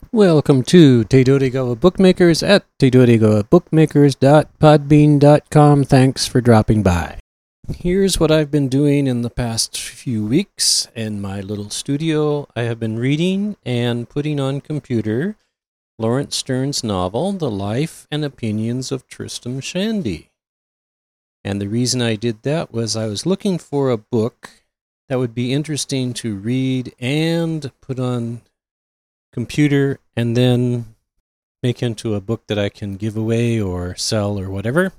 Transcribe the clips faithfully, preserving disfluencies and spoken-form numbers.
Welcome to Tedodegawa Bookmakers at tedodegawa bookmakers dot podbean dot com. Thanks for dropping by. Here's what I've been doing in the past few weeks in my little studio. I have been reading and putting on computer Laurence Stern's novel, The Life and Opinions of Tristram Shandy. And the reason I did that was I was looking for a book that would be interesting to read and put on computer and then make into a book that I can give away or sell or whatever.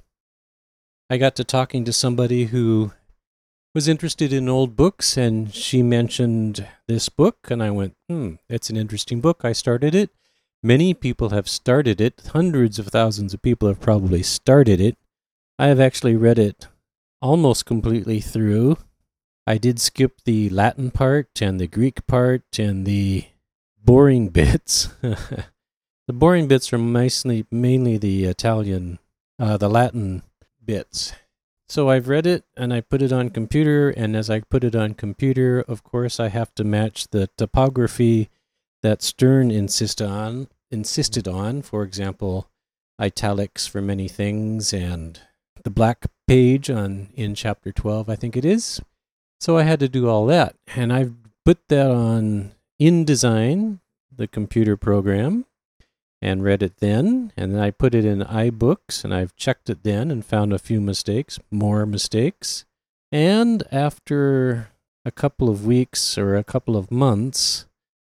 I got to talking to somebody who was interested in old books, and she mentioned this book, and I went, hmm, it's an interesting book. I started it. Many people have started it. Hundreds of thousands of people have probably started it. I have actually read it almost completely through. I did skip the Latin part and the Greek part and the boring bits. The boring bits are mostly, mainly the Italian, uh, the Latin bits. So I've read it and I put it on computer, and as I put it on computer, of course I have to match the typography that Stern insisted on, insisted on, for example, italics for many things, and the black page on in chapter twelve, I think it is. So I had to do all that, and I've put that on InDesign, the computer program, and read it then, and then I put it in iBooks, and I've checked it then and found a few mistakes, more mistakes. And after a couple of weeks or a couple of months,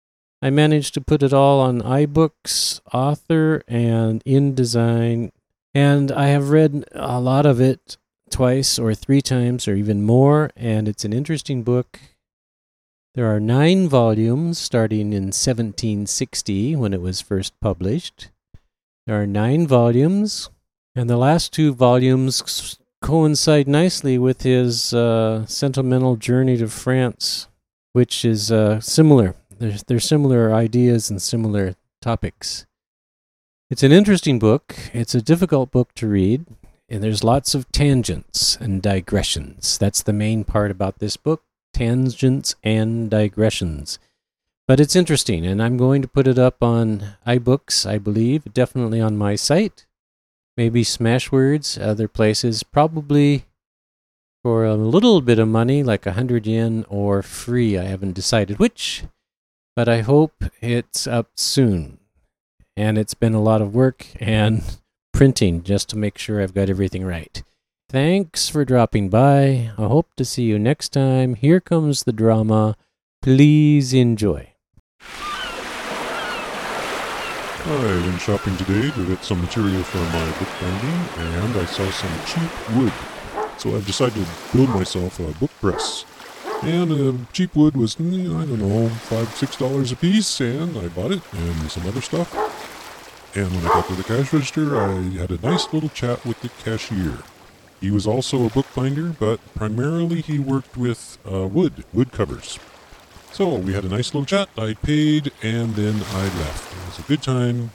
I managed to put it all on iBooks, Author, and InDesign, and I have read a lot of it twice or three times or even more, and it's an interesting book. There are nine volumes starting in seventeen sixty when it was first published. There are nine volumes, and the last two volumes coincide nicely with his uh, sentimental journey to France, which is uh, similar. There's, there's similar ideas and similar topics. It's an interesting book. It's a difficult book to read, and there's lots of tangents and digressions. That's the main part about this book. Tangents and digressions. But it's interesting, and I'm going to put it up on iBooks, I believe, definitely on my site, maybe Smashwords, other places, probably for a little bit of money, like a hundred yen, or free. I haven't decided which, but I hope it's up soon. And it's been a lot of work and printing just to make sure I've got everything right. Thanks for dropping by. I hope to see you next time. Here comes the drama. Please enjoy. I went shopping today to get some material for my book binding, and I saw some cheap wood. So I've decided to build myself a book press. And uh, cheap wood was, mm, I don't know, five, six dollars a piece, and I bought it, and some other stuff. And when I got to the cash register, I had a nice little chat with the cashier. He was also a bookbinder, but primarily he worked with uh, wood, wood covers. So we had a nice little chat. I paid, and then I left. It was a good time,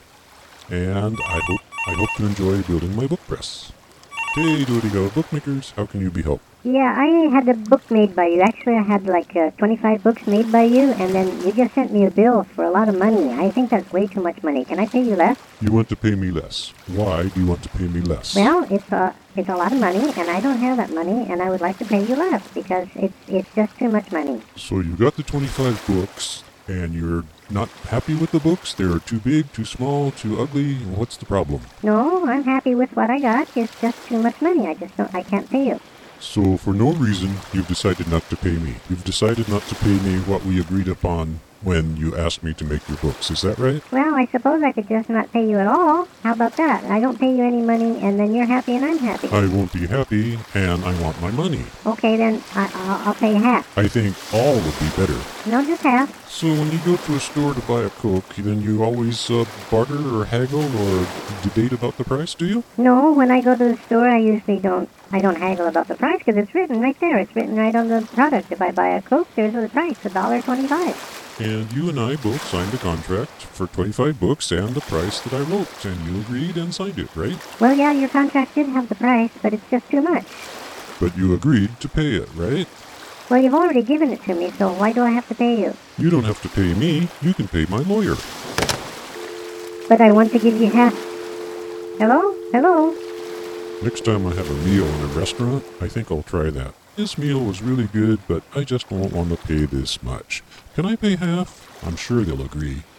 and I hope I hope to enjoy building my book press. Hey, Tedodegawa Bookmakers, how can you be helped? Yeah, I had a book made by you. Actually, I had like uh, twenty-five books made by you, and then you just sent me a bill for a lot of money. I think that's way too much money. Can I pay you less? You want to pay me less. Why do you want to pay me less? Well, it's a, it's a lot of money, and I don't have that money, and I would like to pay you less because it's, it's just too much money. So you got the twenty-five books, and you're not happy with the books? They're too big, too small, too ugly? What's the problem? No, I'm happy with what I got. It's just too much money. I just don't, I can't pay you. So for no reason, you've decided not to pay me. You've decided not to pay me what we agreed upon when you asked me to make your books. Is that right? Well, I suppose I could just not pay you at all. How about that? I don't pay you any money, and then you're happy and I'm happy. I won't be happy, and I want my money. Okay, then I, I'll, I'll pay you half. I think all would be better. No, just half. So when you go to a store to buy a Coke, then you always uh, barter or haggle or debate about the price, do you? No, when I go to the store, I usually don't. I don't haggle about the price because it's written right there. It's written right on the product. If I buy a Coke, there's the price, one dollar twenty-five. And you and I both signed a contract for twenty-five books and the price that I wrote, and you agreed and signed it, right? Well, yeah, your contract did have the price, but it's just too much. But you agreed to pay it, right? Well, you've already given it to me, so why do I have to pay you? You don't have to pay me. You can pay my lawyer. but I want to give you half. Hello? Hello? Next time I have a meal in a restaurant, I think I'll try that. This meal was really good, but I just don't want to pay this much. Can I pay half? I'm sure they'll agree.